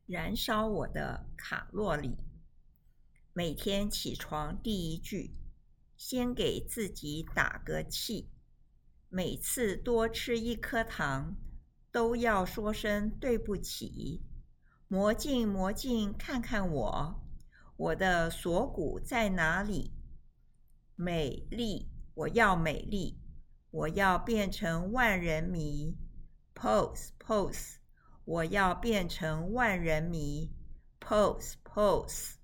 燃烧我的卡路里。每天起床第一句，先给自己打个气。每次多吃一颗糖，都要说声对不起。魔镜魔镜看看我，我的锁骨在哪里？美丽，我要美丽，我要变成万人迷。Pose pose，我要变成万人迷。Pose pose。